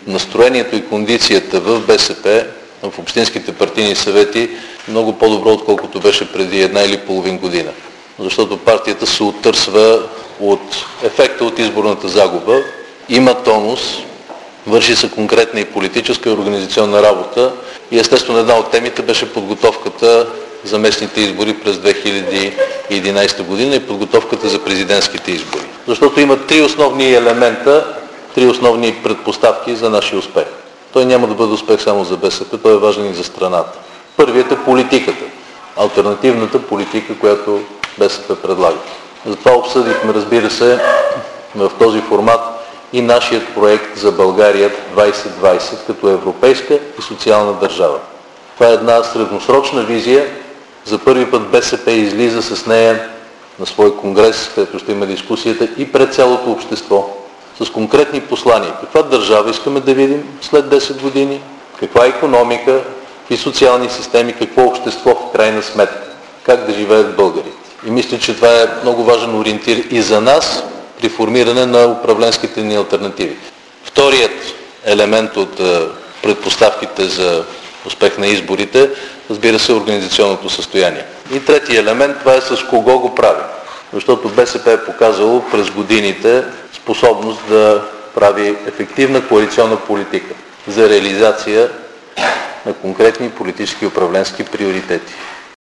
настроението и кондицията в БСП, в общинските партийни съвети, много по-добро, отколкото беше преди една или половин година. Защото партията се оттърсва от ефекта от изборната загуба, има тонус, върши се конкретна и политическа и организационна работа и естествено една от темите беше подготовката за местните избори през 2011 година и подготовката за президентските избори. Защото има три основни елемента, три основни предпоставки за нашия успех. Той няма да бъде успех само за БСП, той е важен и за страната. Първият е политиката, алтернативната политика, която БСП предлага. Затова обсъдихме, разбира се, в този формат и нашият проект за България 2020 като европейска и социална държава. Това е една средносрочна визия. За първи път БСП излиза с нея на свой конгрес, където ще има дискусията и пред цялото общество, с конкретни послания. Каква държава искаме да видим след 10 години, каква икономика, какви социални системи, какво общество в крайна сметка, как да живеят българите. И мисля, че това е много важен ориентир и за нас при формиране на управленските ни алтернативи. Вторият елемент от предпоставките за успех на изборите, разбира се, организационното състояние. И третия елемент, това е с кого го правим. Защото БСП е показало през годините способност да прави ефективна коалиционна политика за реализация на конкретни политически и управленски приоритети.